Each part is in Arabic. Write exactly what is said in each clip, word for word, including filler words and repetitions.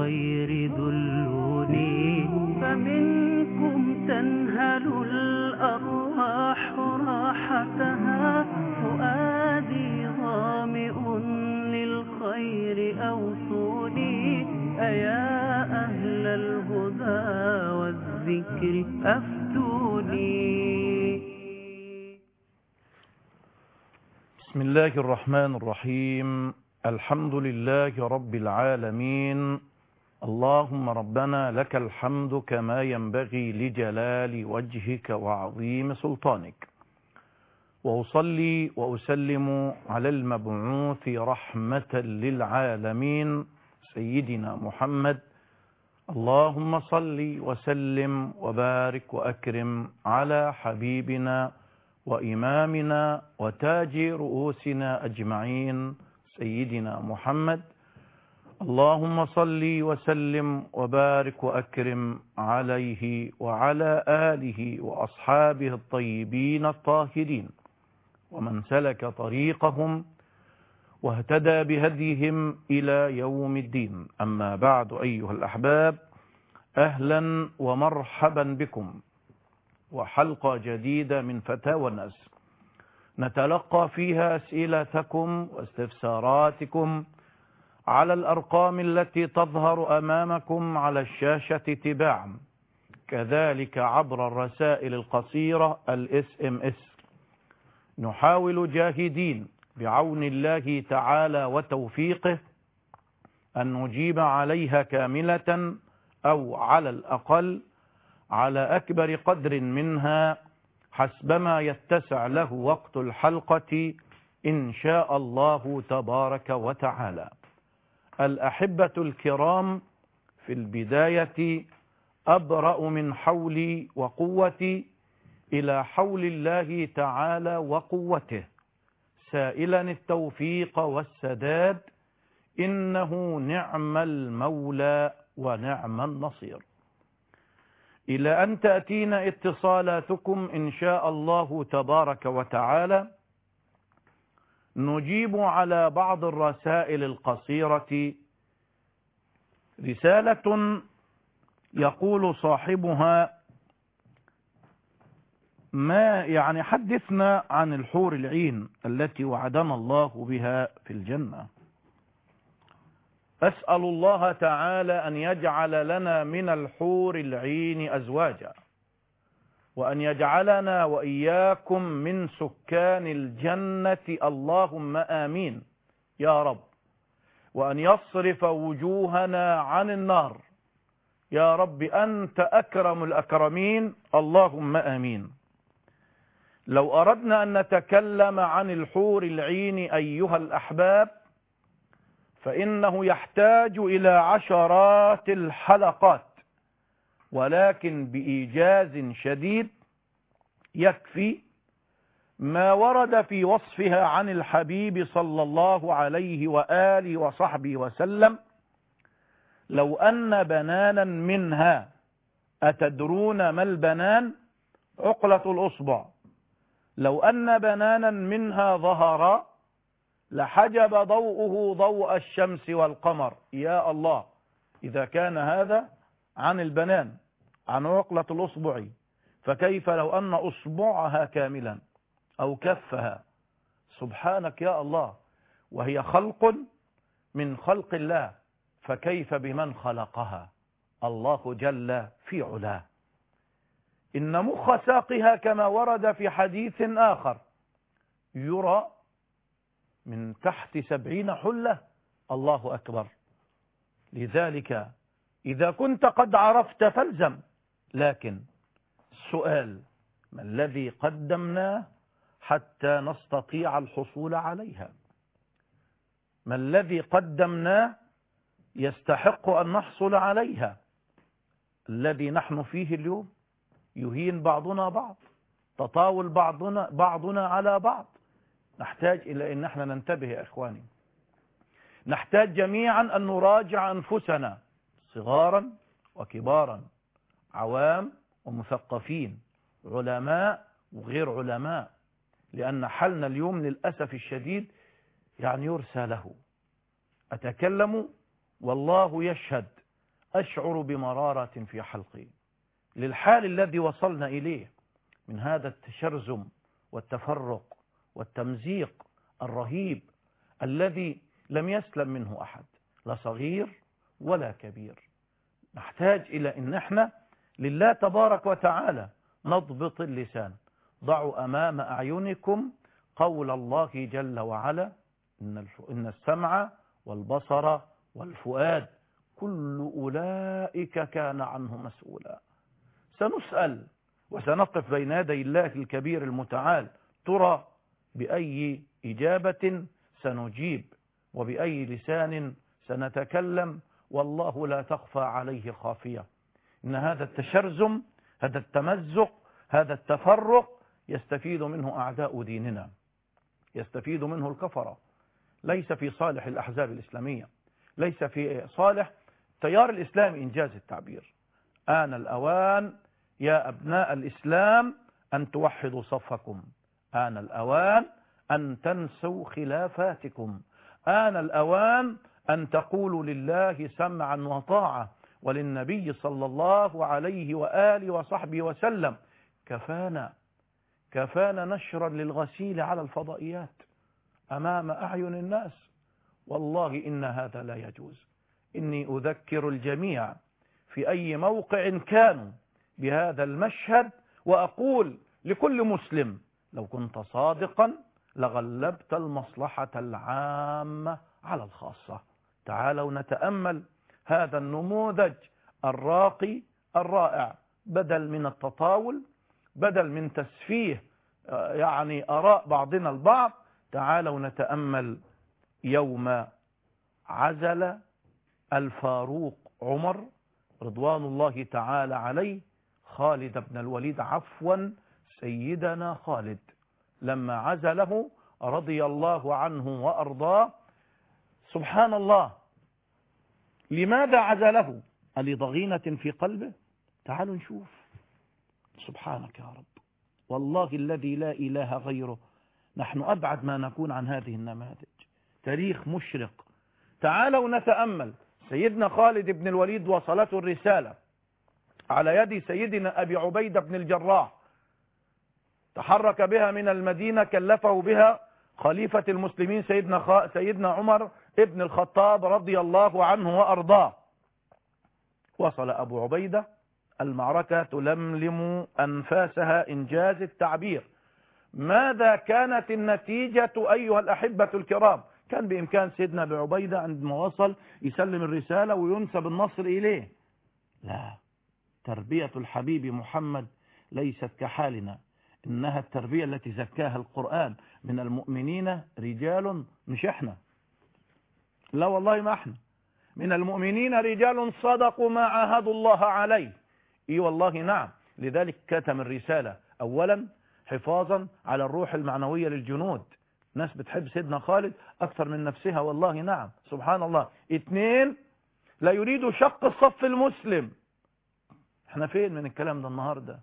الخير دلوني، فمنكم تنهل الأرواح راحتها. فؤادي ظامئ للخير أوصوني، أيا أهل الهدى والذكر أفتوني. بسم الله الرحمن الرحيم. الحمد لله رب العالمين. اللهم ربنا لك الحمد كما ينبغي لجلال وجهك وعظيم سلطانك، وأصلي وأسلم على المبعوث رحمة للعالمين سيدنا محمد. اللهم صل وسلم وبارك وأكرم على حبيبنا وإمامنا وتاج رؤوسنا أجمعين سيدنا محمد. اللهم صل وسلم وبارك وأكرم عليه وعلى آله وأصحابه الطيبين الطاهرين، ومن سلك طريقهم واهتدى بهديهم إلى يوم الدين. أما بعد، أيها الأحباب، أهلا ومرحبا بكم وحلقة جديدة من فتاوى الناس، نتلقى فيها أسئلتكم واستفساراتكم على الأرقام التي تظهر أمامكم على الشاشة تباعا، كذلك عبر الرسائل القصيرة الاس ام اس. نحاول جاهدين بعون الله تعالى وتوفيقه أن نجيب عليها كاملة، أو على الأقل على أكبر قدر منها حسبما يتسع له وقت الحلقة إن شاء الله تبارك وتعالى. الأحبة الكرام، في البداية أبرأ من حولي وقوتي إلى حول الله تعالى وقوته، سائلا التوفيق والسداد، إنه نعم المولى ونعم النصير. إلى أن تأتينا اتصالاتكم إن شاء الله تبارك وتعالى، نجيب على بعض الرسائل القصيرة. رسالة يقول صاحبها: ما يعني حدثنا عن الحور العين التي وعدنا الله بها في الجنة. أسأل الله تعالى أن يجعل لنا من الحور العين أزواجا، وأن يجعلنا وإياكم من سكان الجنة، اللهم آمين يا رب، وأن يصرف وجوهنا عن النار يا رب، أنت أكرم الأكرمين، اللهم آمين. لو أردنا أن نتكلم عن الحور العين أيها الأحباب، فإنه يحتاج إلى عشرات الحلقات، ولكن بإيجاز شديد يكفي ما ورد في وصفها عن الحبيب صلى الله عليه وآله وصحبه وسلم. لو أن بنانا منها، أتدرون ما البنان؟ عقلة الأصبع. لو أن بنانا منها ظهر لحجب ضوءه ضوء الشمس والقمر. يا الله، إذا كان هذا عن البنان، عن عقلة الأصبع، فكيف لو أن أصبعها كاملا أو كفها؟ سبحانك يا الله، وهي خلق من خلق الله، فكيف بمن خلقها؟ الله جل في علاه. إن مخ ساقها كما ورد في حديث آخر يرى من تحت سبعين حلة. الله أكبر. لذلك إذا كنت قد عرفت فالزم، لكن السؤال: ما الذي قدمناه حتى نستطيع الحصول عليها؟ ما الذي قدمناه يستحق أن نحصل عليها؟ الذي نحن فيه اليوم يهين بعضنا بعض، تطاول بعضنا بعضنا على بعض. نحتاج إلى أن نحن ننتبه يا إخواني، نحتاج جميعا أن نراجع أنفسنا، صغارا وكبارا، عوام ومثقفين، علماء وغير علماء، لأن حالنا اليوم للأسف الشديد يعني يرسى له. أتكلم والله يشهد أشعر بمرارة في حلقي للحال الذي وصلنا إليه من هذا التشرذم والتفرق والتمزيق الرهيب الذي لم يسلم منه أحد، لا صغير ولا كبير. نحتاج إلى أن احنا لله تبارك وتعالى نضبط اللسان. ضعوا أمام أعينكم قول الله جل وعلا إن السمع والبصر والفؤاد كل أولئك كان عنه مسؤولا. سنسأل وسنقف بين يدي الله الكبير المتعال، ترى بأي إجابة سنجيب وبأي لسان سنتكلم، والله لا تخفى عليه خافية. إن هذا التشرذم، هذا التمزق، هذا التفرق يستفيد منه أعداء ديننا، يستفيد منه الكفرة. ليس في صالح الأحزاب الإسلامية، ليس في صالح التيار الإسلامي إنجاز التعبير. آن الأوان يا أبناء الإسلام أن توحدوا صفكم، آن الأوان أن تنسوا خلافاتكم، آن الأوان أن تقولوا لله سمعا وطاعة وللنبي صلى الله عليه وآله وصحبه وسلم. كفانا كفانا نشرا للغسيل على الفضائيات أمام أعين الناس. والله إن هذا لا يجوز. إني أذكر الجميع في أي موقع كانوا بهذا المشهد، وأقول لكل مسلم لو كنت صادقا لغلبت المصلحة العامة على الخاصة. تعالوا نتأمل هذا النموذج الراقي الرائع، بدل من التطاول، بدل من تسفيه يعني آراء بعضنا البعض. تعالوا نتأمل يوم عزل الفاروق عمر رضوان الله تعالى عليه خالد بن الوليد، عفوا سيدنا خالد، لما عزله رضي الله عنه وأرضاه. سبحان الله، لماذا عزله؟ ألضغينة في قلبه؟ تعالوا نشوف. سبحانك يا رب، والله الذي لا إله غيره نحن أبعد ما نكون عن هذه النماذج. تاريخ مشرق. تعالوا نتأمل سيدنا خالد بن الوليد وصلته الرسالة على يد سيدنا أبي عبيدة بن الجراح، تحرك بها من المدينة، كلفه بها خليفة المسلمين سيدنا خ... سيدنا عمر ابن الخطاب رضي الله عنه وأرضاه. وصل أبو عبيدة، المعركة تلملم أنفاسها إنجاز التعبير. ماذا كانت النتيجة أيها الأحبة الكرام؟ كان بإمكان سيدنا أبو عبيدة عندما وصل يسلم الرسالة وينسب النصر إليه. لا، تربية الحبيب محمد ليست كحالنا، إنها التربية التي زكاها القرآن، من المؤمنين رجال، مش احنا، لا والله ما احنا، من المؤمنين رجال صدقوا ما عاهدوا الله عليه. اي والله نعم. لذلك كتم الرسالة أولا حفاظا على الروح المعنوية للجنود. ناس بتحب سيدنا خالد أكثر من نفسها، والله نعم، سبحان الله. اثنين، لا يريد شق الصف المسلم. احنا فين من الكلام ده النهاردة؟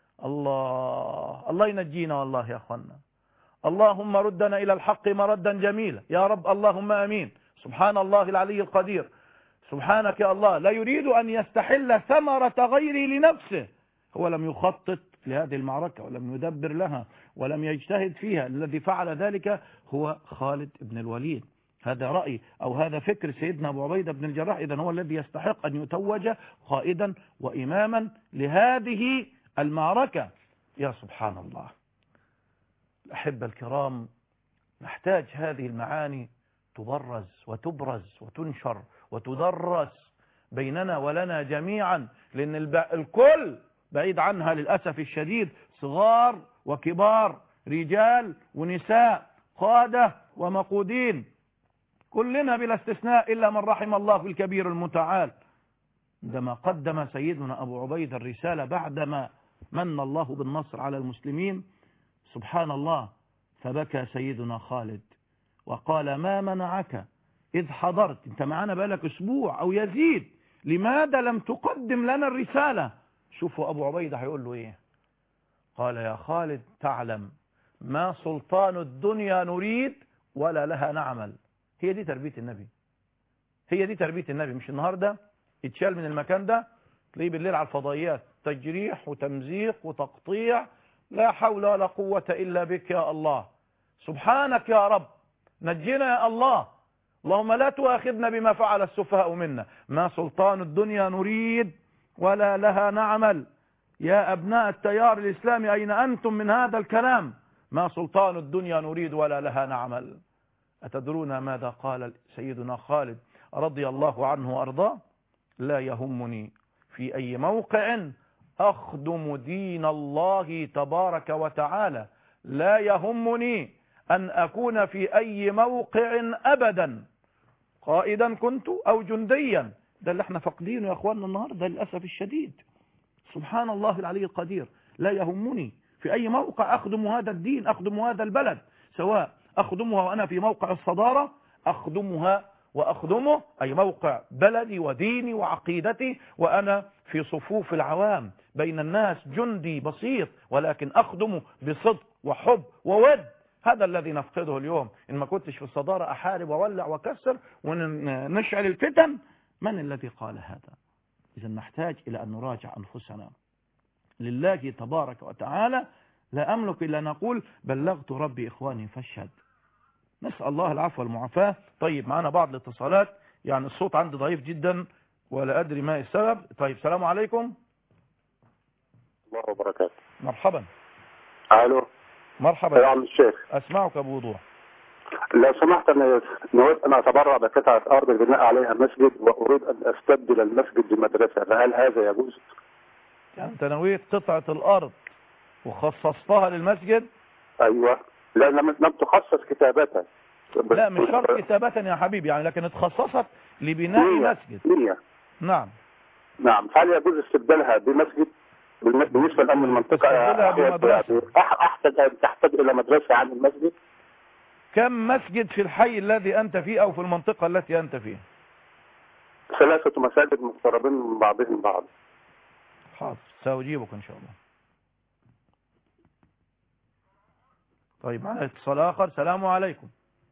الله الله ينجينا والله يا أخوانا. اللهم ردنا إلى الحق مردا جميلا يا رب، اللهم أمين. سبحان الله العلي القدير، سبحانك يا الله. لا يريد أن يستحل ثمرة غيره لنفسه. هو لم يخطط لهذه المعركة ولم يدبر لها ولم يجتهد فيها. الذي فعل ذلك هو خالد بن الوليد. هذا رأي أو هذا فكر سيدنا أبو عبيدة بن الجراح. إذن هو الذي يستحق أن يتوج قائدا وإماما لهذه المعركة. يا سبحان الله. الأحبة الكرام، نحتاج هذه المعاني تبرز وتبرز وتنشر وتدرس بيننا ولنا جميعا، لأن الكل بعيد عنها للأسف الشديد، صغار وكبار، رجال ونساء، قادة ومقودين، كلنا بلا استثناء إلا من رحم الله في الكبير المتعال. عندما قدم سيدنا أبو عبيدة الرسالة بعدما من الله بالنصر على المسلمين، سبحان الله، فبكى سيدنا خالد وقال: ما منعك إذ حضرت؟ انت معنا بقالك أسبوع أو يزيد، لماذا لم تقدم لنا الرسالة؟ شوفوا أبو عبيدة هيقول له إيه. قال: يا خالد، تعلم ما سلطان الدنيا نريد ولا لها نعمل. هي دي تربية النبي، هي دي تربية النبي. مش النهاردة يتشال من المكان ده تلاقيه بالليل على الفضائيات تجريح وتمزيق وتقطيع. لا حول ولا قوة إلا بك يا الله. سبحانك يا رب، نجينا يا الله. اللهم لا تؤاخذنا بما فعل السفهاء منا. ما سلطان الدنيا نريد ولا لها نعمل. يا أبناء التيار الإسلامي أين أنتم من هذا الكلام؟ ما سلطان الدنيا نريد ولا لها نعمل. أتدرون ماذا قال سيدنا خالد رضي الله عنه وأرضاه؟ لا يهمني في أي موقع أخدم دين الله تبارك وتعالى، لا يهمني أن أكون في أي موقع أبدا، قائدا كنت أو جنديا. ده اللي احنا فاقدينه يا أخواننا النهاردة للأسف الشديد. سبحان الله العلي القدير. لا يهمني في أي موقع أخدم هذا الدين، أخدم هذا البلد، سواء أخدمها وأنا في موقع الصدارة، أخدمها وأخدمه أي موقع بلدي وديني وعقيدتي وأنا في صفوف العوام بين الناس جندي بسيط، ولكن أخدمه بصدق وحب وود. هذا الذي نفقده اليوم. إن ما كنتش في الصدارة أحارب وولع وكسر ونشعل الفتن. من الذي قال هذا؟ إذا نحتاج إلى أن نراجع أنفسنا لله تبارك وتعالى. لا أملك إلا نقول بلغت ربي إخواني فاشهد. نسأل الله العفو والمعافاة. طيب معنا بعض الاتصالات، يعني الصوت عندي ضعيف جدا ولا أدري ما السبب. طيب السلام عليكم. الله وبركاته. مرحبا. الو. مرحبا يا عم الشيخ. أسمعك بوضوح. لو سمحت أنا نود أن أتبرع بقطعة أرض البناء عليها مسجد وأريد أن أستبدل المسجد بمدرسة، فهل هذا يجوز؟ يعني أنت نويت قطعة الأرض وخصصتها للمسجد؟ أيوة. لا لم لم تخصص كتابتها. لا مش شرط كتابة يا حبيبي يعني، لكن اتخصصت لبناء نية. مسجد. نية. نعم نعم. هل يجوز استبدالها بمسجد بالنسبة لأن المنطقة استبدالها بمدرسة. أحتاج تحتاج إلى مدرسة عن المسجد؟ كم مسجد في الحي الذي أنت فيه أو في المنطقة التي أنت فيها؟ ثلاثة مساجد مقتربين من بعضهم بعض. حاضر سأجيبك إن شاء الله. طيب معنا اتصال آخر. السلام عليكم.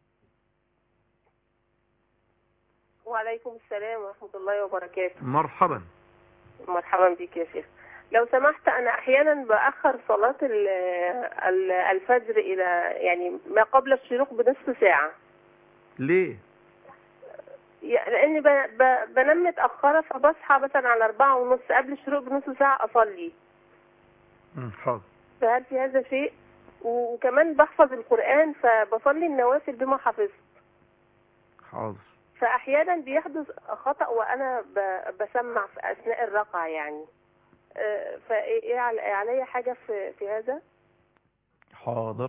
وعليكم السلام ورحمة الله وبركاته. مرحبا. مرحبا بك يا شيخ. لو سمحت أنا أحيانا بأخر صلاة الفجر إلى يعني ما قبل الشروق بنصف ساعة. ليه؟ لأني بنام متأخرة فبصحى مثلا على أربعة ونص قبل الشروق بنصف ساعة أصلي. امم حاضر. فهل في هذا شيء؟ وكمان بحفظ القرآن فبصلي النوافل بما حفظت. حاضر. فأحيانا بيحدث خطأ وأنا بسمع في أثناء الركعة يعني. فإيه علي حاجة في في هذا؟ حاضر.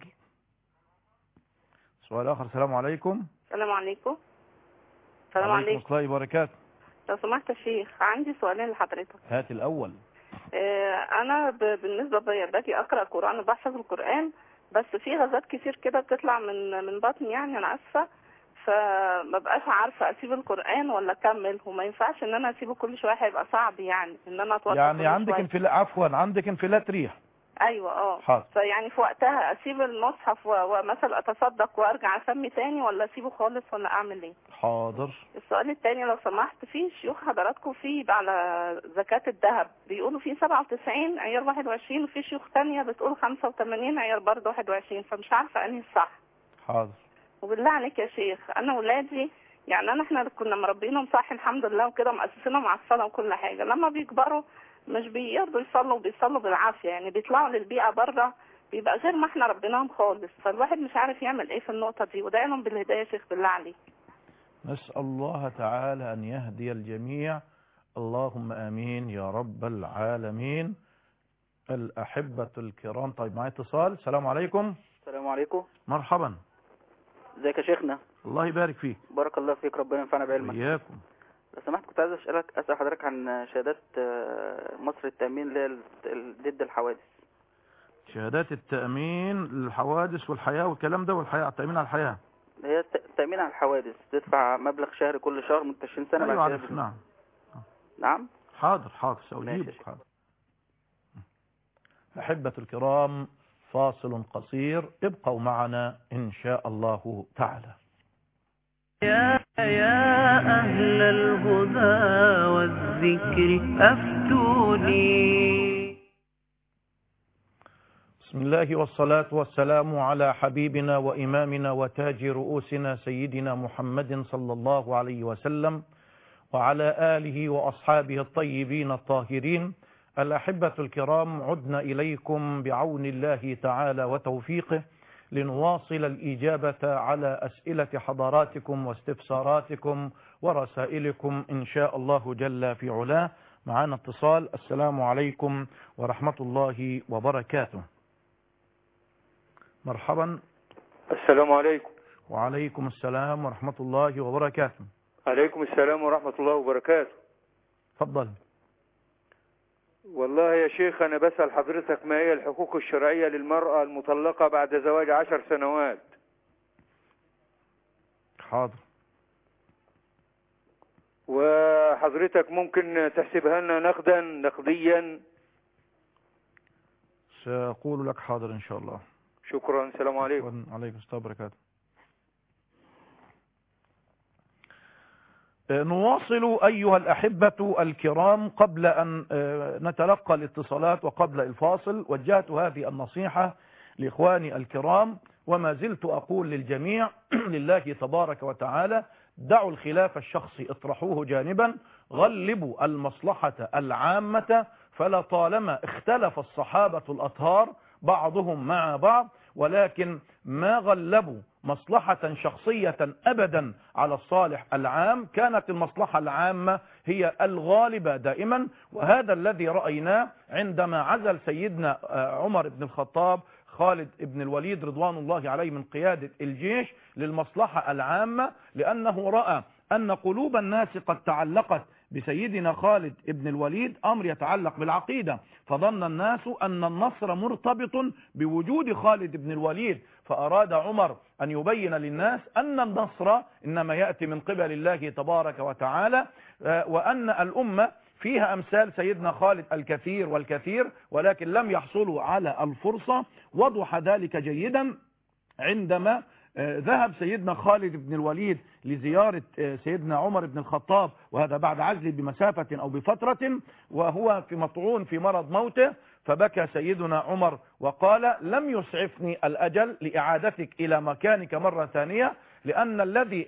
سؤال آخر. السلام عليكم. السلام عليكم. السلام عليكم عليكم. ورحمة الله وبركاته. لو سمحت يا شيخ عندي سؤالين لحضرتك. هات الأول. آه أنا ب... بالنسبة باجي أقرأ القرآن وبحفظ القرآن، بس في غازات كتير كده بتطلع من من بطني يعني أنا آسفة، فما بقاش عارفة أسيب القرآن ولا أكمل، وما ينفعش إن أنا أسيبه كل شوية، هيبقى صعب يعني إن أنا أتوقف. يعني عندك انفلات، عفوا عندك انفلات ريح. ايوه اه. حاضر. فيعني في وقتها اسيب المصحف ومثلا اتصدق وارجع اسمي تاني، ولا اسيبه خالص، ولا اعمل ايه؟ حاضر. السؤال الثاني لو سمحت، في شيوخ حضراتكم في على زكاة الذهب بيقولوا في سبعة وتسعين عيار واحد وعشرين، وفي شيوخ ثانيه بتقول خمسة وثمانين عيار برضه واحد وعشرين، فمش عارفه انهي الصح. حاضر. وبالله عليك يا شيخ انا ولادي يعني انا احنا كنا مربينهم صح الحمد لله وكده، مؤسسينهم على الصلاه وكل حاجه، لما بيكبروا مش بيرضوا يصلوا، بيصلوا بالعافيه يعني، بيطلعوا للبيئه بره بيبقى غير ما احنا ربيناهم خالص، فالواحد مش عارف يعمل ايه في النقطه دي، ودعيهم بالهدايه يا شيخ بالله عليك. نسال الله تعالى ان يهدي الجميع، اللهم امين يا رب العالمين. الاحبه الكرام. طيب معايا اتصال. السلام عليكم. السلام عليكم. مرحبا. ازيك يا شيخنا؟ الله يبارك فيك. بارك الله فيك، ربنا ينفعنا بعلمك. وإياكم. لو سمحت كنت عايز اسالك اسال حضرتك عن شهادات مصر التامين اللي هي ضد الحوادث. شهادات التامين للحوادث والحياه والكلام ده، والحياه التامين على الحياه. هي التامين على الحوادث، تدفع مبلغ شهري كل شهر من عشرين سنه. ايوه عارف. نعم نعم. حاضر حاضر سأجيبك. حاضر. أحبة الكرام، فاصل قصير، ابقوا معنا إن شاء الله تعالى. يا يا أهل الهدى والذكر والذكر أفتوني. بسم الله والصلاة والسلام على حبيبنا وإمامنا وتاج رؤوسنا سيدنا محمد صلى الله عليه وسلم وعلى آله وأصحابه الطيبين الطاهرين. الأحبة الكرام، عدنا إليكم بعون الله تعالى وتوفيقه لنواصل الإجابة على أسئلة حضراتكم واستفساراتكم ورسائلكم إن شاء الله جل في علاه. معنا اتصال. السلام عليكم ورحمة الله وبركاته. مرحبا. السلام عليكم. وعليكم السلام ورحمة الله وبركاته. عليكم السلام ورحمة الله وبركاته. تفضل. والله يا شيخ أنا بسأل حضرتك ما هي الحقوق الشرعية للمرأة المطلقة بعد زواج عشر سنوات؟ حاضر. وحضرتك ممكن تحسبها لنا نقدا نقديا؟ سأقول لك حاضر إن شاء الله. شكرا. السلام عليكم. وعليكم السلام وبركاته. نواصل أيها الأحبة الكرام. قبل أن نتلقى الاتصالات وقبل الفاصل وجهت هذه النصيحة لإخواني الكرام وما زلت أقول للجميع لله تبارك وتعالى: دعوا الخلاف الشخصي، اطرحوه جانبا، غلبوا المصلحة العامة. فلطالما اختلف الصحابة الأطهار بعضهم مع بعض، ولكن ما غلبوا مصلحة شخصية أبدا على الصالح العام. كانت المصلحة العامة هي الغالبة دائما، وهذا الذي رأيناه عندما عزل سيدنا عمر بن الخطاب خالد بن الوليد رضوان الله عليه من قيادة الجيش للمصلحة العامة، لأنه رأى أن قلوب الناس قد تعلقت بسيدنا خالد بن الوليد، أمر يتعلق بالعقيدة، فظن الناس أن النصر مرتبط بوجود خالد بن الوليد، فأراد عمر أن يبين للناس أن النصر إنما يأتي من قبل الله تبارك وتعالى، وأن الأمة فيها أمثال سيدنا خالد الكثير والكثير، ولكن لم يحصلوا على الفرصة. وضح ذلك جيدا عندما ذهب سيدنا خالد بن الوليد لزيارة سيدنا عمر بن الخطاب، وهذا بعد عزله بمسافة أو بفترة، وهو في مطعون في مرض موته، فبكى سيدنا عمر وقال: لم يسعفني الأجل لإعادتك إلى مكانك مرة ثانية، لأن الذي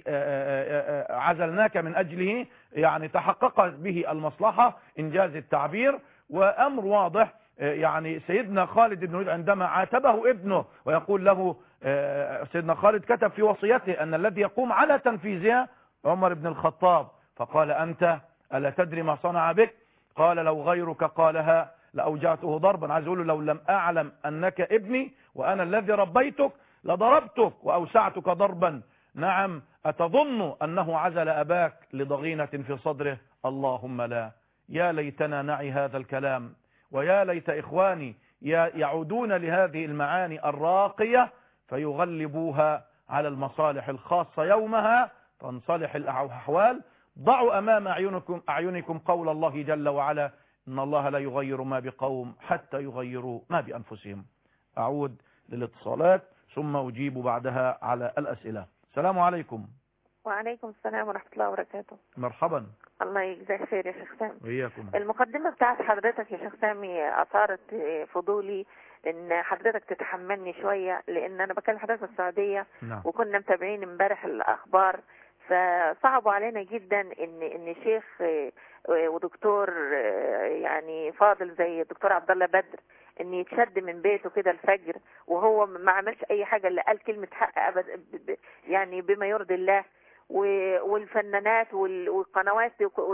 عزلناك من أجله يعني تحققت به المصلحة، إنجاز التعبير. وأمر واضح، يعني سيدنا خالد بن الوليد عندما عاتبه ابنه ويقول له، سيدنا خالد كتب في وصيته أن الذي يقوم على تنفيذها عمر بن الخطاب، فقال: أنت ألا تدري ما صنع بك؟ قال: لو غيرك قالها لأوجعته ضربا. عايز أقول له: لو لم أعلم أنك ابني وأنا الذي ربيتك لضربتك وأوسعتك ضربا. نعم، أتظن أنه عزل أباك لضغينة في صدره؟ اللهم لا. يا ليتنا نعي هذا الكلام، ويا ليت إخواني يعودون لهذه المعاني الراقية فيغلبوها على المصالح الخاصة. يومها تنصلح الأحوال. ضعوا أمام أعينكم, أعينكم قول الله جل وعلا: إن الله لا يغير ما بقوم حتى يغيروا ما بأنفسهم. أعود للاتصالات ثم أجيب بعدها على الأسئلة. السلام عليكم. وعليكم السلام ورحمة الله وبركاته. مرحبا. الله يجزاك خير يا شيخ سامي. وإياكم. المقدمة بتاعت حضرتك يا شيخ سامي أثارت فضولي ان حضرتك تتحملني شوية، لان انا بكلم حضرتك في السعودية. نعم. وكنا متابعين امبارح الاخبار، فصعبوا علينا جدا ان ان شيخ ودكتور يعني فاضل زي الدكتور عبد الله بدر ان يتشد من بيته كده الفجر وهو ما عملش اي حاجة، اللي قال كلمة حق ابدا يعني بما يرضي الله. والفنانات والقنوات،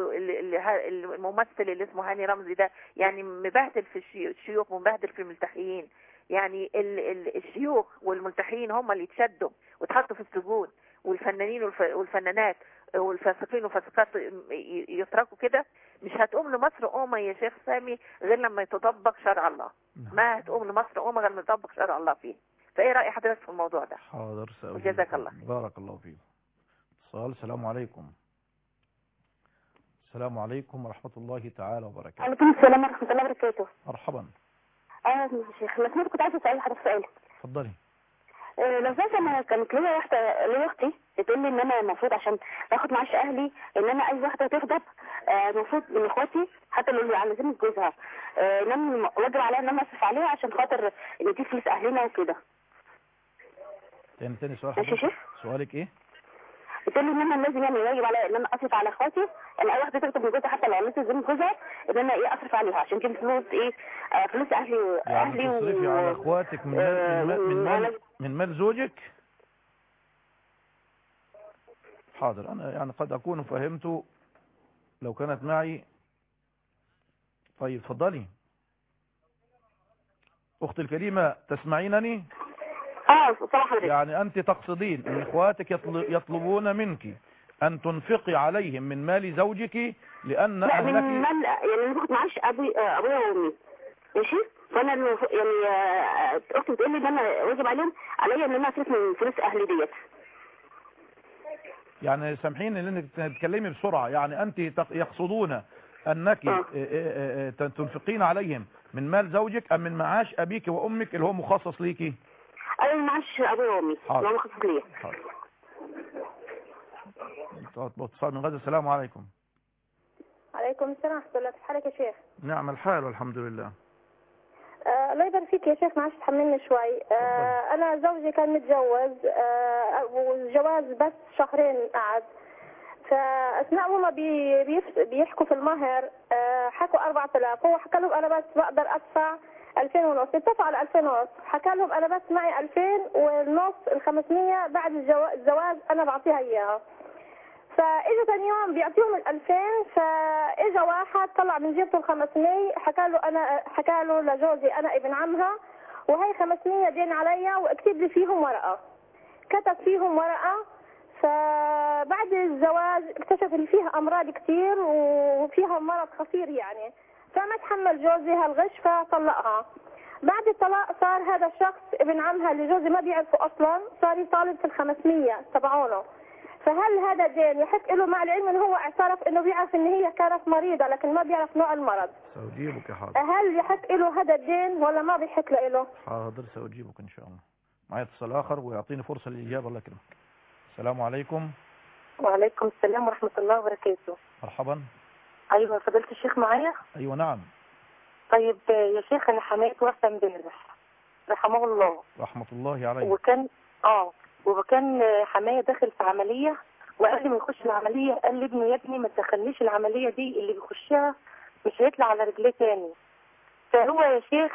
الممثل اللي اسمه هاني رمزي ده يعني مبهدل في الشيوخ ومبهدل في الملتحيين. يعني الشيوخ والملتحيين هم اللي يتشدوا وتحطوا في السجون، والفنانين والفنانات والفاسقين والفاسقات يتركوا كده. مش هتقوم لمصر قومة يا شيخ سامي غير لما يتطبق شرع الله. ما هتقوم لمصر قومة غير لما يتطبق شرع الله فيه. فايه رأي حضرتك في الموضوع ده؟ حاضر سأجيب. جزاك الله. بارك الله فيك. اتصال. السلام عليكم. السلام عليكم ورحمة الله تعالى وبركاته. وعليكم السلام ورحمة الله وبركاته. مرحبا. اهلا يا شيخ. انا كنت عايزه اسال حضرتك سؤال. اتفضلي. أه لو سمحت، انا كانت ليا واحده ليا اختي بتقول لي ان انا المفروض عشان باخد معاش اهلي ان انا اي واحده تغضب آه، المفروض من اخواتي حتى اللي على ذمه جوزها آه، ان انا واجب عليا ان انا اصرف عليها عشان خاطر ان دي فلوس اهلنا وكده. تاني تاني سؤال ماشي يا حضرتك، شيخ؟ سؤالك ايه؟ بتقول لي ان انا لازم يعني واجب عليا ان انا اصرف على اخواتي، يعني اي واحده تغضب من جوزها حتى لو على ذمه جوزها ان انا ايه اصرف عليها عشان كده فلوس ايه آه، فلوس اهلي يعني اهلي تصرفي على اخواتك من مال من مال من مال, من مال زوجك؟ حاضر، انا يعني قد اكون فهمت لو كانت معي. طيب اتفضلي اختي الكريمة، تسمعينني؟ اه صراحه. يعني انت تقصدين ان اخواتك يطل- يطلبون منك ان تنفقي عليهم من مال زوجك لان لا من اهلك مال يعني انا باخد معاش ابوي آه، ابويا وامي ماشي، فانا المف- يعني آه، اختي بتقول لي ان انا واجب عليهم عليا ان انا اصرف من فلوس اهلي ديت. يعني سامحين ان انك تتكلمي بسرعة، يعني انت تق- يقصدون انك آه. اه اه اه تنفقين عليهم من مال زوجك ام من معاش ابيك وامك اللي هو مخصص ليكي؟ انا معاش ابويا وامي حاضر. اللي هو مخصص ليا. حاضر. اتصال من غزة. السلام عليكم. عليكم السلام ورحمة الله. كيف حالك يا شيخ؟ نعم الحال والحمد لله. آه الله يبارك فيك يا شيخ، معلش تحملني شوي. آه أنا زوجي كان متجوز آه والجواز بس شهرين قعد، فأثناء هما بي بيف- بيحكوا في المهر آه حكوا أربعة آلاف، هو حكى لهم أنا بس بقدر أدفع ألفين ونص، اتفقوا على ألفين ونص، حكى لهم أنا بس معي ألفين والنص الخمسمية بعد الجوا- الزواج أنا بعطيها إياها. فاجا ثاني يوم بيعطيهم الألفين، فاجا واحد طلع من جيبته الخمسمية، حكى له انا حكى له لجوزي انا ابن عمها وهي خمسمية دين عليا واكتب لي فيهم ورقه. كتب فيهم ورقه، فبعد الزواج اكتشف ان فيها امراض كتير وفيها مرض خطير يعني، فما تحمل جوزي هالغش فطلقها. بعد الطلاق صار هذا الشخص ابن عمها اللي جوزي ما بيعرفه اصلا صار يطالب في الخمسمية تبعونه. فهل هذا دين يحق له مع العلم انه هو اعترف انه بيعرف ان هي كانت مريضة لكن ما بيعرف نوع المرض؟ سأجيبك يا حاضر. هل يحق له هذا الدين ولا ما بيحق له؟ حاضر سأجيبك ان شاء الله. معي اتصال اخر ويعطيني فرصة للإجابة. الله يكرمك. السلام عليكم. وعليكم السلام ورحمة الله وبركاته. مرحبا. ايوه فضيلة الشيخ معايا؟ ايوه نعم. طيب يا شيخ انا حماية توفى امبارح رحمه الله. رحمة الله عليه. وكان اه وكان حماية داخل في عملية، وقبل ما يخش العملية قال لابنه يا ابني ما تدخلنيش العملية دي، اللي بيخشها مش هيطلع على رجليه تاني. فهو يا شيخ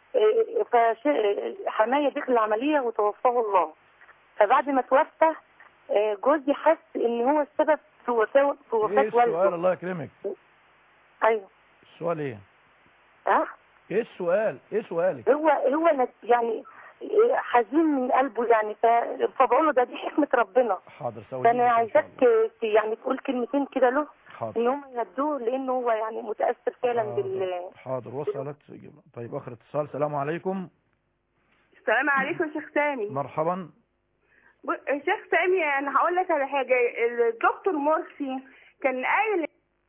حماية دخل العملية وتوفاه الله. فبعد ما توفى جوزي حس ان هو السبب في وفاة في وفاة ايه والده. السؤال؟ الله يكرمك. ايوه. السؤال ايه؟ اه ايه السؤال؟ ايه سؤالك؟ هو هو يعني حزين من قلبه يعني، فبقول له ده دي حكمة ربنا. حاضر سوي. فانا عايزاك يعني تقول كلمتين كده له. حاضر. ان هم يهدوه لانه هو يعني متاثر فعلا حاضر. بال حاضر وصلت. طيب اخر اتصال. السلام عليكم. السلام عليكم يا شيخ سامي. مرحبا. شيخ سامي انا هقول لك على حاجه، الدكتور مرسي كان قايل.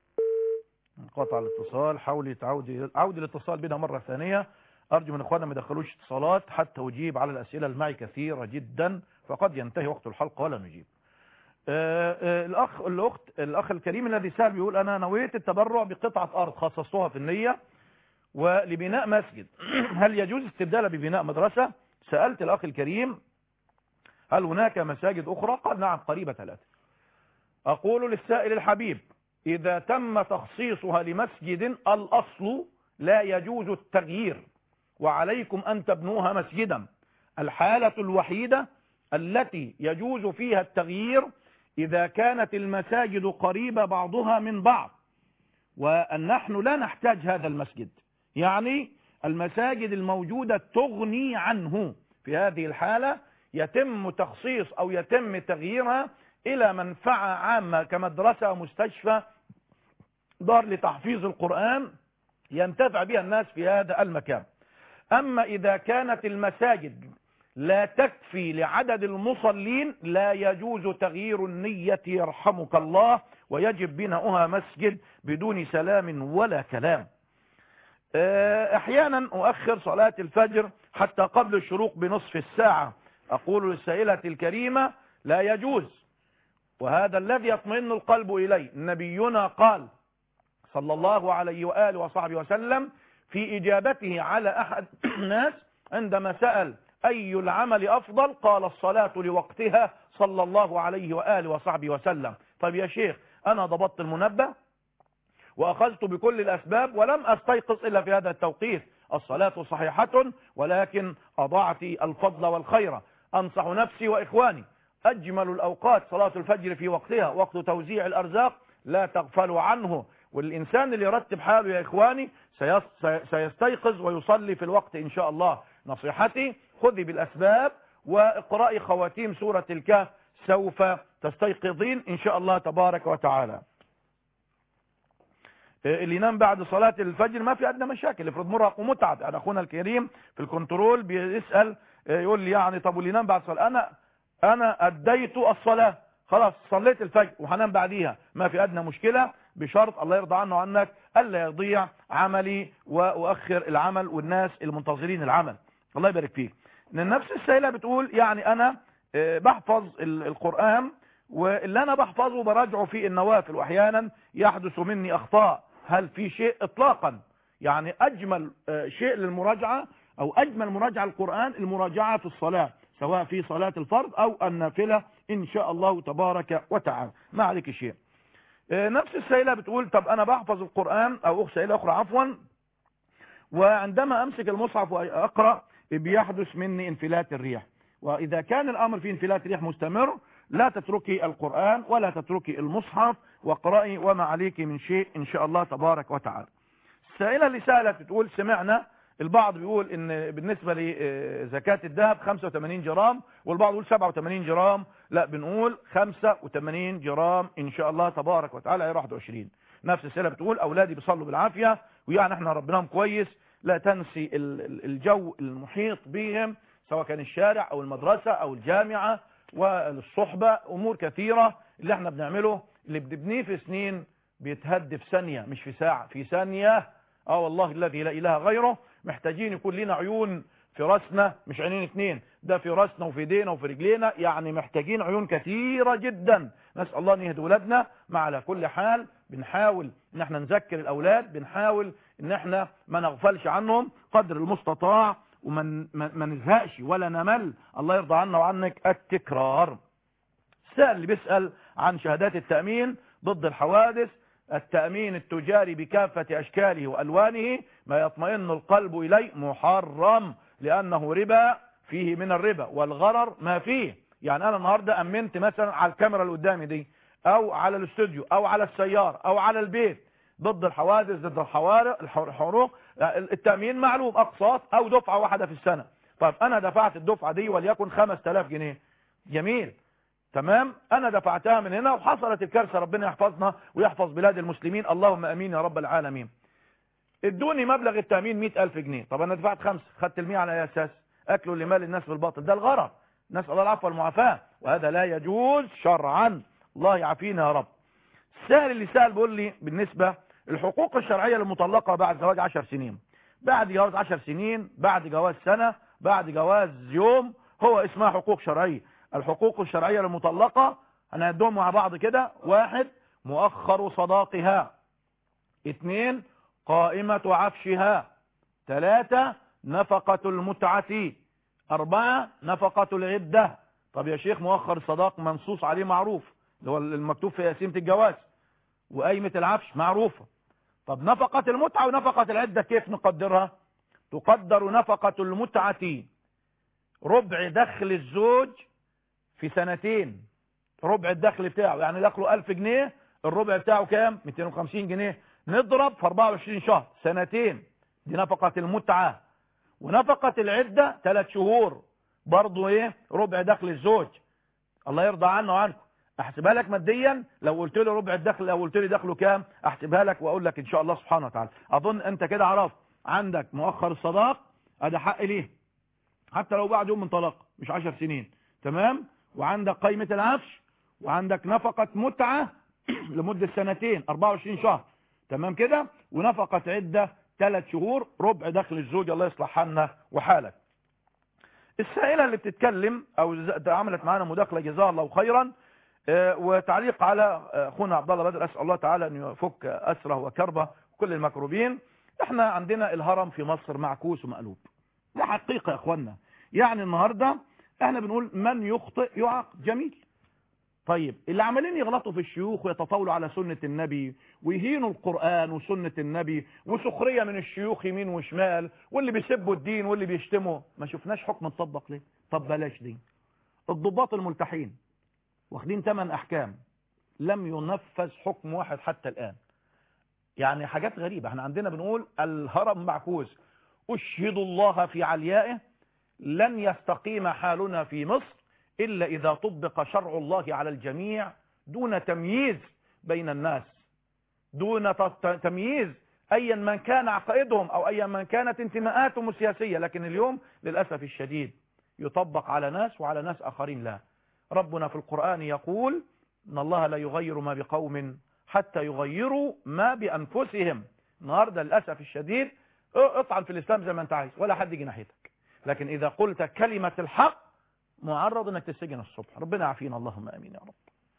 انقطع الاتصال. حاولي تعودي عودي الاتصال بنا مرة ثانية. ارجو من اخواننا ما يدخلوش اتصالات حتى اجيب على الاسئلة اللي معي كثيرة جدا، فقد ينتهي وقت الحلقة ولا نجيب. آآ آآ الاخ الاخت الاخ الكريم الذي سأل بيقول انا نويت التبرع بقطعة ارض خصصتها في النية ولبناء مسجد، هل يجوز استبدالها ببناء مدرسة؟ سألت الاخ الكريم هل هناك مساجد اخرى؟ قال نعم قريبة ثلاثة. اقول للسائل الحبيب اذا تم تخصيصها لمسجد الاصل لا يجوز التغيير وعليكم ان تبنوها مسجدا. الحالة الوحيدة التي يجوز فيها التغيير إذا كانت المساجد قريبة بعضها من بعض وأن نحن لا نحتاج هذا المسجد، يعني المساجد الموجودة تغني عنه. في هذه الحالة يتم تخصيص أو يتم تغييرها إلى منفعة عامة كمدرسة مستشفى دار لتحفيظ القرآن ينتفع بها الناس في هذا المكان. أما إذا كانت المساجد لا تكفي لعدد المصلين لا يجوز تغيير النية يرحمك الله، ويجب بناؤها مسجد بدون سلام ولا كلام. احيانا اؤخر صلاة الفجر حتى قبل الشروق بنصف الساعة. اقول للسائلة الكريمة لا يجوز وهذا الذي يطمئن القلب إليه. نبينا قال صلى الله عليه وآله وصحبه وسلم في إجابته على أحد الناس عندما سأل أي العمل أفضل قال الصلاة لوقتها صلى الله عليه وآله وصحبه وسلم. طيب يا شيخ أنا ضبطت المنبه وأخذت بكل الأسباب ولم أستيقظ إلا في هذا التوقيت، الصلاة صحيحة ولكن أضعت الفضل والخير. أنصح نفسي وإخواني أجمل الأوقات صلاة الفجر في وقتها، وقت توزيع الأرزاق لا تغفلوا عنه. والإنسان اللي يرتب حاله يا إخواني سيستيقظ ويصلي في الوقت إن شاء الله. نصيحتي خذي بالأسباب واقرأي خواتيم سورة الكهف سوف تستيقظين إن شاء الله تبارك وتعالى. اللي ينام بعد صلاة الفجر ما في أدنى مشاكل، افرض مرهق ومتعب. أنا أخونا الكريم في الكنترول بيسأل يقول لي يعني طب واللي ينام بعد صلاة، أنا أنا أديت الصلاة خلاص صليت الفجر وهنام بعديها ما في أدنى مشكلة، بشرط الله يرضى عنه عنك ألا يضيع عملي وأؤخر العمل والناس المنتظرين العمل. الله يبارك فيك. النفس السائلة بتقول يعني أنا بحفظ القرآن واللي أنا بحفظه براجعه في النوافل وأحيانا يحدث مني أخطاء، هل في شيء إطلاقا؟ يعني أجمل شيء للمراجعة أو أجمل مراجعة القرآن المراجعة في الصلاة، سواء في صلاة الفرض أو النافلة إن شاء الله تبارك وتعالى ما عليك شيء. نفس السائلة بتقول طب أنا بحفظ القرآن أو أخت سائلة أخرى عفوا، وعندما أمسك المصحف وأقرأ بيحدث مني انفلات الريح، وإذا كان الأمر في انفلات ريح مستمر لا تتركي القرآن ولا تتركي المصحف واقرأي وما عليك من شيء إن شاء الله تبارك وتعالى. السائلة اللي سألت بتقول سمعنا البعض بيقول ان بالنسبة لزكاة الذهب خمسة وثمانين جرام والبعض يقول سبعة وثمانين جرام، لا بنقول خمسة وثمانين جرام ان شاء الله تبارك وتعالى هي واحد وعشرين. نفس السائلة بتقول اولادي بيصلوا بالعافية ويعني احنا ربناهم كويس، لا تنسي الجو المحيط بهم سواء كان الشارع او المدرسة او الجامعة والصحبة، امور كثيرة اللي احنا بنعمله اللي بنبنيه في سنين بيتهد في ثانية مش في ساعة، في ثانية. اه والله الذي لا اله غيره. محتاجين يكون لنا عيون في راسنا مش عينين اتنين، ده في راسنا وفي ايدينا وفي رجلينا، يعني محتاجين عيون كثيرة جدا. نسأل الله ان يهدي ولادنا. ما على كل حال بنحاول ان احنا نذكر الاولاد، بنحاول ان احنا ما نغفلش عنهم قدر المستطاع وما ما نزهقش ولا نمل. الله يرضى عنا وعنك التكرار. السائل اللي بيسأل عن شهادات التأمين ضد الحوادث، التأمين التجاري بكافة أشكاله وألوانه ما يطمئن القلب إليه محرم، لأنه ربا فيه من الربا والغرر ما فيه. يعني أنا النهاردة أمنت مثلا على الكاميرا اللي قدامي دي أو على الاستوديو أو على السيارة أو على البيت ضد الحوادث ضد الحروق. التأمين معلوم أقساط أو دفعة واحدة في السنة. طيب أنا دفعت الدفعة دي وليكن خمسة آلاف جنيه، جميل تمام، انا دفعتها من هنا وحصلت الكارثه، ربنا يحفظنا ويحفظ بلاد المسلمين اللهم امين يا رب العالمين. ادوني مبلغ التامين مئة ألف جنيه، طب انا دفعت خمسه خدت المية على اي اساس؟ اكلوا لمال الناس بالباطل، ده الغرر. نسال الله العفو والمعافاه وهذا لا يجوز شرعا، الله يعافينا يا رب. السائل اللي سأل بيقول لي بالنسبه الحقوق الشرعيه للمطلقه بعد زواج عشر سنين، بعد جواز عشر سنين، بعد جواز سنه، بعد جواز يوم، هو اسمها حقوق شرعيه. الحقوق الشرعية للمطلقة هنعدهم مع بعض كده: واحد مؤخر صداقها، اثنين قائمة عفشها، ثلاثة نفقة المتعة، أربعة نفقة العدة. طب يا شيخ مؤخر الصداق منصوص عليه معروف اللي هو المكتوب في قسيمة الجواز، وقائمة العفش معروفة. طب نفقة المتعة ونفقة العدة كيف نقدرها؟ تقدر نفقة المتعة ربع دخل الزوج في سنتين، ربع الدخل بتاعه يعني دخله ألف جنيه، الربع بتاعه كام؟ مئتين وخمسين جنيه، نضرب في أربعة وعشرين شهر، سنتين، دي نفقة المتعة. ونفقة العدة ثلاث شهور برضو ايه؟ ربع دخل الزوج. الله يرضى عنه وعنكم. احسبها لك ماديا، لو قلت لي ربع الدخل لو قلت لي دخله كام احسبها لك واقول لك ان شاء الله سبحانه وتعالى. اظن انت كده عرفت. عندك مؤخر الصداق ادي حق ليه حتى لو بعد يوم من طلاق مش عشر سنين، تمام، وعندك قائمة العفش، وعندك نفقة متعة لمدة سنتين أربعة وعشرين شهر، تمام كده، ونفقة عدة ثلاث شهور، ربع دخل الزوج. الله يصلح حالنا وحالك. السائلة اللي بتتكلم او عملت معانا مداخلة جزاها الله خيرا، وتعليق على اخونا عبد الله بدر، اسال الله تعالى ان يفك اسره وكربه وكل المكروبين. احنا عندنا الهرم في مصر معكوس ومقلوب، ده حقيقه يا اخوانا. يعني النهارده احنا بنقول من يخطئ يعاقب، جميل. طيب اللي عمالين يغلطوا في الشيوخ ويتطاولوا على سنة النبي ويهينوا القرآن وسنة النبي وسخرية من الشيوخ يمين وشمال، واللي بيسبوا الدين واللي بيشتموا، ما شفناش حكم مطبق ليه؟ طب بلاش دي. الضباط الملتحين واخدين ثمان احكام، لم ينفذ حكم واحد حتى الآن. يعني حاجات غريبة. احنا عندنا بنقول الهرم معكوس، اشهد الله في عليائه لن يستقيم حالنا في مصر إلا إذا طبق شرع الله على الجميع دون تمييز بين الناس، دون تمييز أيا من كان عقائدهم أو أيا من كانت انتماءاتهم السياسية. لكن اليوم للأسف الشديد يطبق على ناس وعلى ناس آخرين لا. ربنا في القرآن يقول إن الله لا يغير ما بقوم حتى يغيروا ما بأنفسهم. النهاردة للأسف الشديد اطعن في الإسلام زي ما أنت عايز ولا حد يجي ناحيتك، لكن إذا قلت كلمة الحق معرض انك تسجن الصبح. ربنا يعافينا اللهم امين يا رب.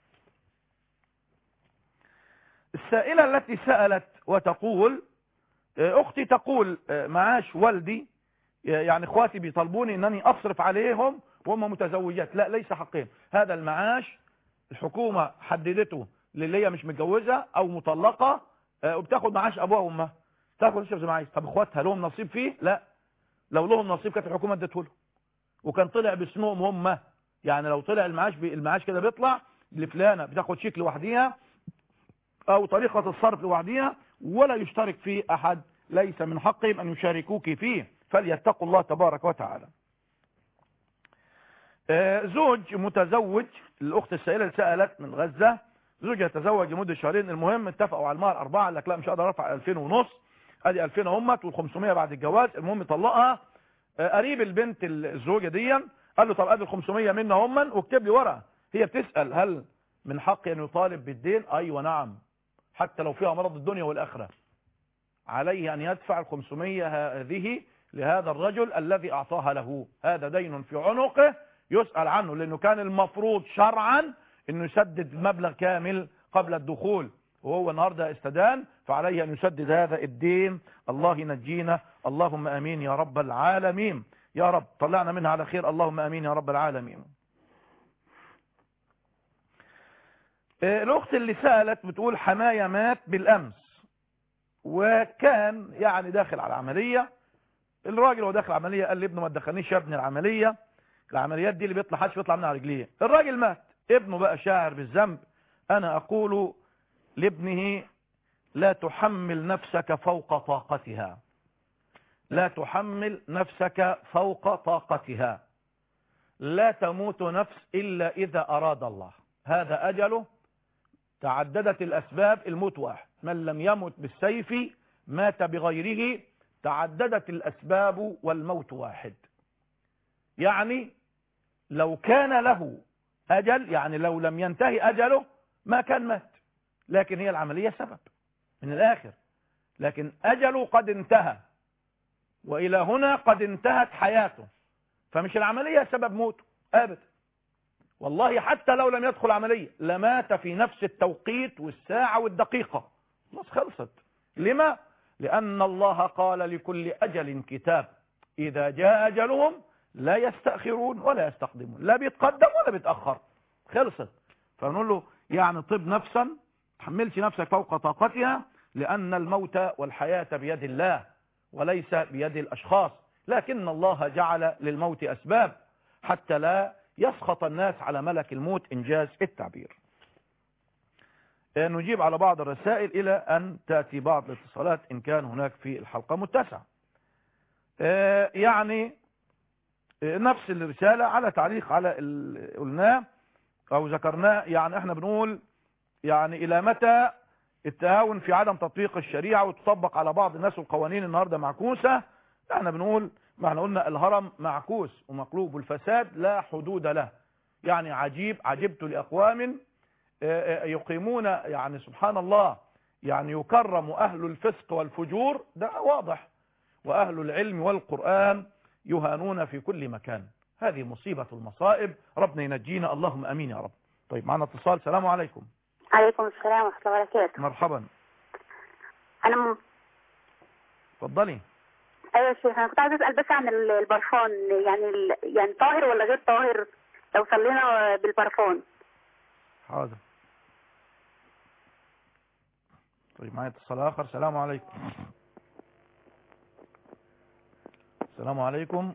السائلة التي سألت وتقول اختي تقول معاش والدي، يعني اخواتي بيطلبوني انني اصرف عليهم وهم متزوجات. لا، ليس حقهم. هذا المعاش الحكومة حددته للي هي مش متجوزة او مطلقة وبتاخد معاش ابوها وامها، تاخد زي ما عايز. طب اخواتها لهم نصيب فيه؟ لا، لو لهم نصيب كانت الحكومة ادته لهم وكان طلع باسمهم هم. يعني لو طلع المعاش المعاش كده بيطلع لفلانة بتاخد شيك لوحديها او طريقة الصرف لوحديها ولا يشترك فيه احد، ليس من حقهم ان يشاركوك فيه، فليتقوا الله تبارك وتعالى. آه زوج متزوج، الاخت السائلة اللي سألت من غزة، زوج يتزوج لمدة شهرين، المهم اتفقوا على المهر اربعة، قال لك لا مش هقدر ارفع الفين ونص، ادي الفين همت والخمسمية بعد الجواز، المهم طلقها. قريب البنت الزوجة دي قال له طب ادي الخمسمية منا هم واكتب لي ورقه. هي بتسأل هل من حقي ان يطالب بالدين؟ ايوه نعم، حتى لو فيها مرض الدنيا والاخره عليه ان يدفع الخمسمية هذه لهذا الرجل الذي اعطاها له. هذا دين في عنقه يسأل عنه، لانه كان المفروض شرعا انه يسدد مبلغ كامل قبل الدخول، وهو النهارده استدان، فعليه ان يسدد هذا الدين. الله ينجينا اللهم امين يا رب العالمين. يا رب طلعنا منها على خير، اللهم امين يا رب العالمين. الاخت اللي سألت بتقول حماية مات بالامس وكان يعني داخل على العملية. الراجل هو داخل عملية قال لابنه ما تدخلنيش يا ابني العملية، العمليات دي اللي بيطلع حدش بيطلع منها رجليه. الراجل مات، ابنه بقى شاعر بالذنب. انا اقول لابنه لا تحمل نفسك فوق طاقتها، لا تحمل نفسك فوق طاقتها، لا تموت نفس إلا إذا أراد الله، هذا أجله. تعددت الأسباب، الموت واحد، من لم يمت بالسيف مات بغيره. تعددت الأسباب والموت واحد. يعني لو كان له أجل، يعني لو لم ينتهي أجله ما كان مات، لكن هي العملية سبب من الآخر، لكن أجله قد انتهى وإلى هنا قد انتهت حياته، فمش العملية سبب موته أبدا. والله حتى لو لم يدخل عملية لمات في نفس التوقيت والساعة والدقيقة، خلاص خلصت. لما؟ لأن الله قال لكل أجل كتاب، إذا جاء أجلهم لا يستأخرون ولا يستقدمون، لا بيتقدم ولا بيتأخر، خلصت. فنقول له يعني طب نفسا، تحملش نفسك فوق طاقتها، لأن الموت والحياة بيد الله وليس بيد الأشخاص، لكن الله جعل للموت أسباب حتى لا يسخط الناس على ملك الموت، إنجاز التعبير. نجيب على بعض الرسائل إلى أن تأتي بعض الاتصالات إن كان هناك في الحلقة متسعة. يعني نفس الرسالة على تعليق على اللي قلناه أو ذكرناه. يعني احنا بنقول يعني إلى متى التهاون في عدم تطبيق الشريعة وتطبق على بعض الناس والقوانين النهاردة معكوسة؟ احنا بنقول ما احنا قلنا الهرم معكوس ومقلوب، والفساد لا حدود له. يعني عجيب عجبت لأقوام يقيمون، يعني سبحان الله، يعني يكرم أهل الفسق والفجور، ده واضح، وأهل العلم والقرآن يهانون في كل مكان. هذه مصيبة المصائب، ربنا ينجينا اللهم أمين يا رب. طيب معنا اتصال. السلام عليكم. عليكم السلام ورحمة الله وبركاته. مرحبا. أنا م... اتفضلي. أيوة يا شيخ، أنا كنت عايزة أسأل بس عن البرفان، يعني ال... يعني طاهر ولا غير طاهر لو صلينا بالبرفان؟ حاضر. طيب معايا اتصال آخر. السلام عليكم. السلام عليكم.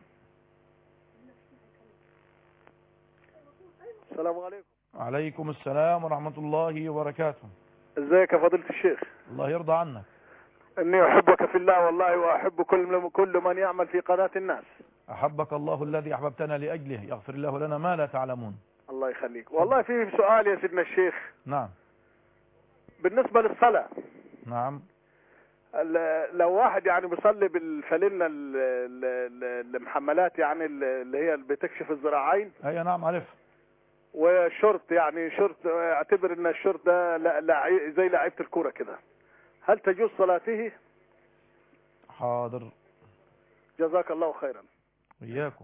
السلام عليكم. وعليكم السلام ورحمة الله وبركاته. ازيك يا فضيلة الشيخ؟ الله يرضى عنك. اني احبك في الله والله، واحب كل كل من يعمل في قناة الناس. احبك الله الذي احببتنا لاجله، يغفر الله لنا ما لا تعلمون. الله يخليك. والله في سؤال يا سيدنا الشيخ. نعم. بالنسبة للصلاة. نعم. لو واحد يعني بيصلي بالفلنة المحملات، يعني اللي هي اللي بتكشف الذراعين. اي نعم عارف. وشورت، يعني شورت، اعتبر ان الشورت ده لع... زي لعيبة الكورة كده، هل تجوز صلاته؟ حاضر. جزاك الله خيرا. وإياكم.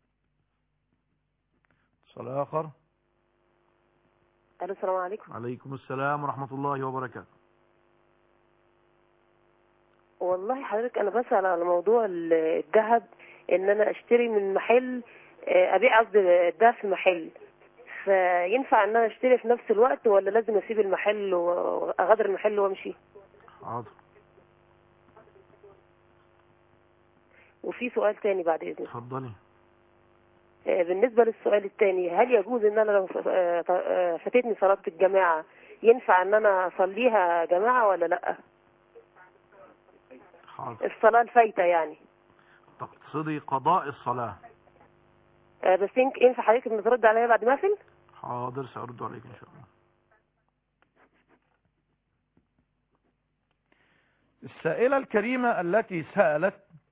اتصال آخر. السلام عليكم. عليكم السلام ورحمة الله وبركاته. والله حضرتك أنا بسأل على موضوع الذهب، إن أنا أشتري من محل، أبيع قصدي الذهب في محل، فينفع إن أنا أشتري في نفس الوقت ولا لازم أسيب المحل وأغادر المحل وأمشي؟ حاضر. وفي سؤال تاني بعد إذنك. اتفضلي. بالنسبة للسؤال التاني، هل يجوز ان انا لو فاتتني صلاة الجماعة ينفع ان انا اصليها جماعة ولا لا؟ حاضر. الصلاة الفايتة يعني. تقصدي قضاء الصلاة؟ بس ينفع حضرتك ان ترد عليا بعد ما اقفل؟ حاضر سأرد عليك ان شاء الله. السائلة الكريمة التي سألت،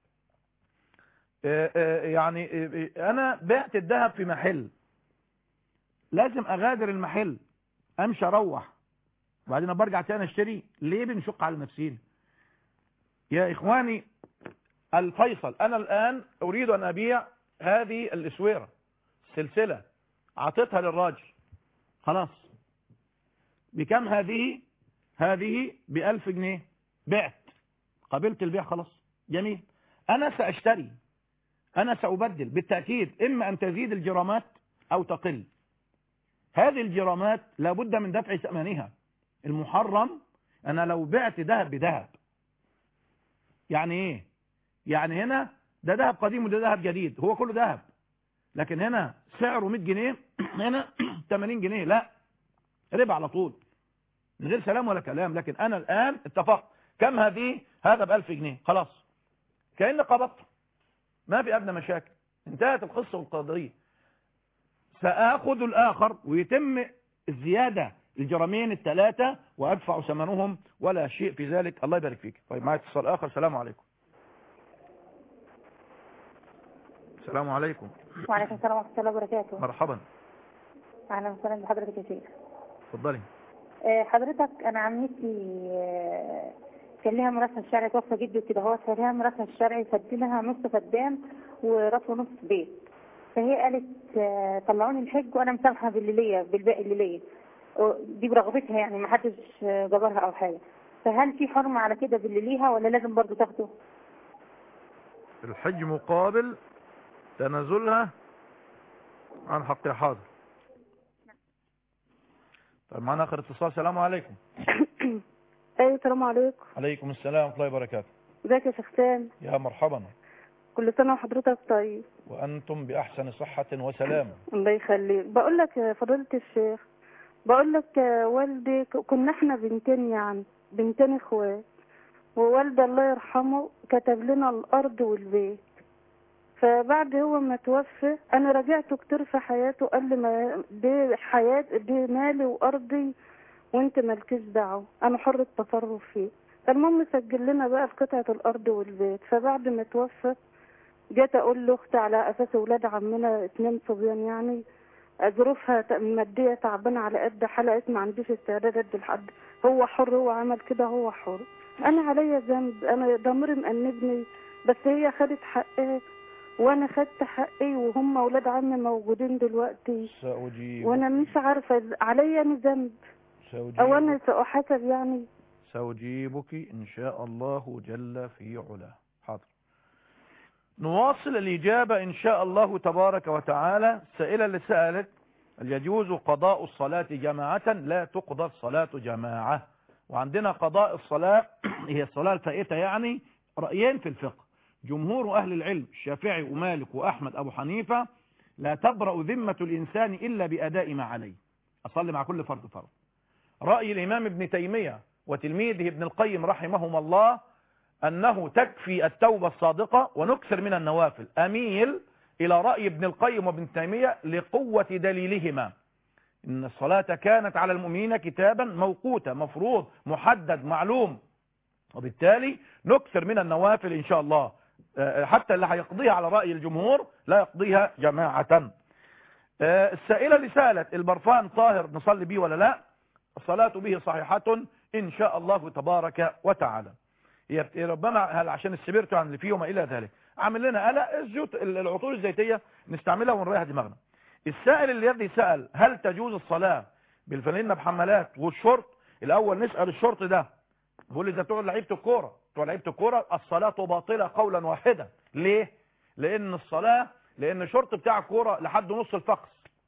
يعني انا بعت الذهب في محل، لازم اغادر المحل امشي اروح وبعدين برجع تاني اشتري؟ ليه بنشق على نفسينا يا اخواني؟ الفيصل انا الان اريد ان ابيع هذه الاسويرة سلسلة، اعطيتها للراجل، خلاص بكم هذه؟ هذه بألف جنيه، بعت، قبلت البيع، خلاص جميل. انا ساشتري، أنا سأبدل بالتأكيد، إما أن تزيد الجرامات أو تقل. هذه الجرامات لابد من دفع ثمنها. المحرم أنا لو بعت ذهب بذهب، يعني إيه؟ يعني هنا ده ذهب قديم وده ذهب جديد، هو كله ذهب، لكن هنا سعره مئة جنيه، هنا ثمانين جنيه، لا ربا على طول من غير سلام ولا كلام. لكن أنا الآن اتفقت، كم هذه؟ هذا بألف جنيه، خلاص كأن قبضت، ما في أدنى مشاكل، انتهت القصة والقضية. سأخذ الآخر ويتم الزيادة الجرامين الثلاثة وأدفع ثمنهم ولا شيء في ذلك. الله يبارك فيك. طيب معايا اتصال آخر. السلام عليكم. السلام عليكم. وعليكم السلام ورحمة الله وبركاته. مرحبا. أهلا وسهلا بحضرتك يا شيخ. اتفضلي. حضرتك أنا عمتي كان لها مراسم الشرعي، توفى جدي كده، هو كان لها مراسم الشرعي، فدلها نص فدان ورث نص بيت، فهي قالت طلعوني الحج وانا مسامحه بالليليه بالباقي الليليه، دي برغبتها يعني، ما حدش جبرها او حاجه، فهل في حرمه على كده بالليليها ولا لازم برضو تاخده؟ الحج مقابل تنازلها عن حقها. حاضر. طيب معنا اخر اتصال. السلام عليكم. ايوه السلام عليكم. عليكم السلام ورحمه الله وبركاته. ازيك يا شيخ سامي؟ يا مرحبا. كل سنه وحضرتك طيب. وانتم باحسن صحه وسلامه. الله يخليك. بقول لك يا فضيله الشيخ، بقول لك والدي كنا احنا بنتين، يعني بنتين اخوات، ووالدي الله يرحمه كتب لنا الارض والبيت، فبعد هو ما توفى انا رجعته كتير في حياته، قال لي ما دي حياه، دي مالي وارضي وانت مالكيش دعوه، انا حر التصرف فيه. المهم سجل لنا بقى في قطعه الارض والبيت. فبعد ما توفى جيت اقول لاختي على اساس اولاد عمنا اتنين صبيان، يعني ظروفها ماديه تعبانه على قد حلقه، ما عنديش استعداد ادي لحد، هو حر، هو عمل كده، هو حر، انا عليا ذنب، انا ضميري مأنبني، بس هي خدت حقها وانا خدت حقي وهم اولاد عمي موجودين دلوقتي، سأجيب وانا مش عارفه عليا انا ذنب او انا سأحاسب يعني. سأجيبك إن شاء الله جل في علاه. حاضر، نواصل الإجابة إن شاء الله تبارك وتعالى. السائلة اللي سألت هل يجوز قضاء الصلاة جماعة؟ لا تقضى الصلاة جماعة. وعندنا قضاء الصلاة هي الصلاة الفائتة، يعني رأيين في الفقه. جمهور أهل العلم الشافعي ومالك وأحمد أبو حنيفة لا تبرأ ذمة الإنسان إلا بأداء ما عليه، أصلي مع كل فرد فرد. رأي الإمام ابن تيمية وتلميذه ابن القيم رحمهما الله أنه تكفي التوبة الصادقة ونكثر من النوافل. أميل إلى رأي ابن القيم وابن تيمية لقوة دليلهما، إن الصلاة كانت على المؤمنين كتابا موقوتا مفروض محدد معلوم، وبالتالي نكثر من النوافل إن شاء الله، حتى اللي هيقضيها على رأي الجمهور لا يقضيها جماعة. السائلة اللي سألت البرفان طاهر نصلي به ولا لا؟ الصلاة به صحيحة إن شاء الله تبارك وتعالى. ربما هل عشان السبيرتو عن اللي فيه وما إلى ذلك عامل لنا قلق. الزيوت العطور الزيتية نستعملها ونريح دماغنا. السائل الذي سأل هل تجوز الصلاة بالفانلة بحمالات والشورت، الأول نسأل الشورت ده بيقول لي ده بتوع لعيبة الكورة، بتوع لعيبة الكورة الصلاة باطلة قولا واحدا. ليه؟ لأن الصلاة لأن الشورت بتاع الكورة لحد نص الفخذ،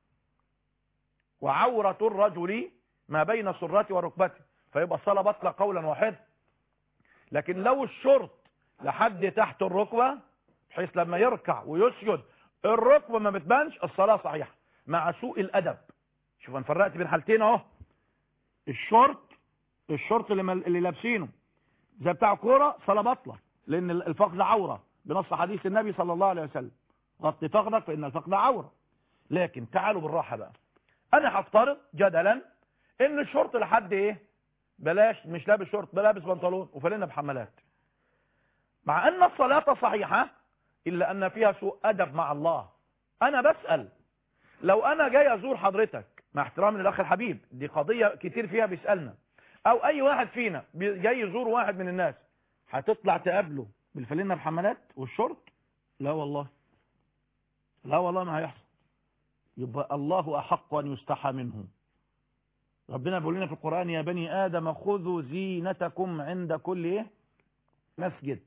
وعورة الرجل ما بين سرته وركبته، فيبقى الصلاة باطلة قولا واحدا. لكن لو الشورت لحد تحت الركبة بحيث لما يركع ويسجد الركبة ما بتبانش، الصلاة صحيحة مع سوء الأدب. شوف انا فرقت بين حالتين اهو. الشورت الشورت اللي, اللي لابسينه زي بتاع كوره صلاة باطلة، لأن الفخذ عورة بنص حديث النبي صلى الله عليه وسلم غطي فخذك فإن الفخذ عورة. لكن تعالوا بالراحة بقى، أنا هفترض جدلا إن الشورت لحد إيه، بلاش مش لابس شورت، بلابس بنطلون وفانلة بحمالات، مع أن الصلاة صحيحة إلا أن فيها سوء أدب مع الله. أنا بسأل لو أنا جاي أزور حضرتك مع احترامي للأخ الحبيب، دي قضية كتير فيها بيسألنا، أو أي واحد فينا جاي يزور واحد من الناس، هتطلع تقابله بالفانلة بحمالات والشورت؟ لا والله، لا والله ما هيحصل. يبقى الله أحق أن يستحى منه. ربنا بيقول لنا في القرآن يا بني آدم خذوا زينتكم عند كل إيه؟ مسجد.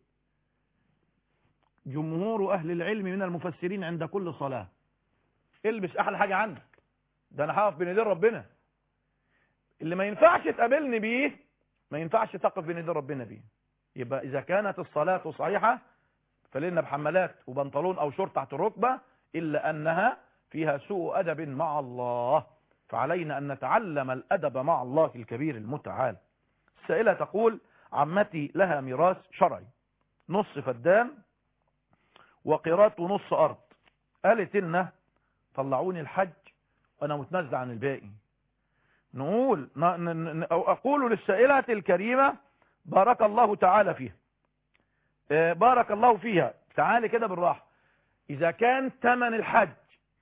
جمهور أهل العلم من المفسرين عند كل صلاة البس أحلى حاجة عندك، ده أنا هقف بين يدين ربنا. اللي ما ينفعش تقابلني بيه ما ينفعش تقف بين يدين ربنا بيه. يبقى إذا كانت الصلاة صحيحة فلنا بحملات وبنطلون أو شورت تحت الركبة، إلا أنها فيها سوء أدب مع الله، فعلينا أن نتعلم الأدب مع الله الكبير المتعال. السائلة تقول عمتي لها ميراث شرعي، نص فدان وقيراط ونص أرض، قالت لنا طلعوني الحج وأنا متنزل عن الباقي. نقول أو أقول للسائلة الكريمة بارك الله تعالى فيها، بارك الله فيها، تعالي كده بالراحة. إذا كان ثمن الحج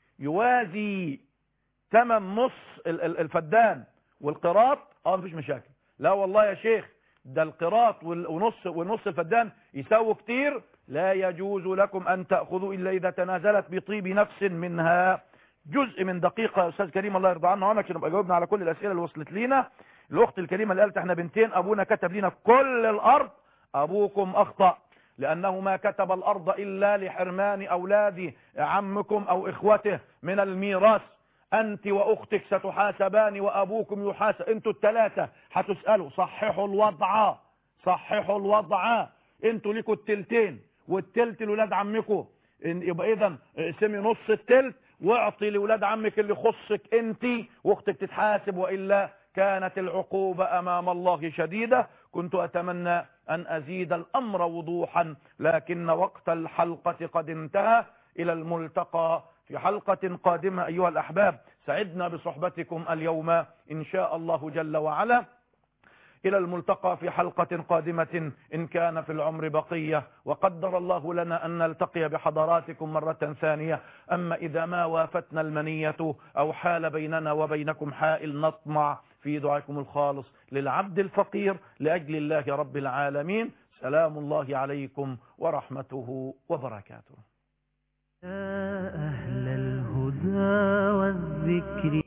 يوازي ثمن نص الفدان والقيراط اه مفيش مشاكل. لا والله يا شيخ ده القيراط ونص ونص الفدان يساوي كتير، لا يجوز لكم أن تأخذوا إلا إذا تنازلت بطيب نفس منها. جزء من دقيقة يا أستاذ كريم الله يرضى عنه عنك عشان نبقى جاوبنا على كل الأسئلة اللي وصلت لينا. الأخت الكريمة اللي قالت احنا بنتين أبونا كتب لنا كل الأرض، أبوكم أخطأ، لأنه ما كتب الأرض إلا لحرمان أولاد عمكم أو إخوته من الميراث. أنت وأختك ستحاسبان وأبوكم يحاسب، أنتوا الثلاثة هتسألوا. صححوا الوضع، صححوا الوضع، أنتوا ليكوا التلتين والتلت لولاد عمكم، يبقى إذا سمي نص التلت واعطي لولاد عمك اللي خصك أنت وأختك تتحاسب، وإلا كانت العقوبة أمام الله شديدة. كنت أتمنى أن أزيد الأمر وضوحا، لكن وقت الحلقة قد انتهى. إلى الملتقى في حلقة قادمة أيها الأحباب، سعدنا بصحبتكم اليوم إن شاء الله جل وعلا. إلى الملتقى في حلقة قادمة إن كان في العمر بقية، وقدر الله لنا أن نلتقي بحضراتكم مرة ثانية. أما إذا ما وافتنا المنية أو حال بيننا وبينكم حائل، نطمع في دعائكم الخالص للعبد الفقير لأجل الله رب العالمين. سلام الله عليكم ورحمته وبركاته. يا أهل الهدى والذكر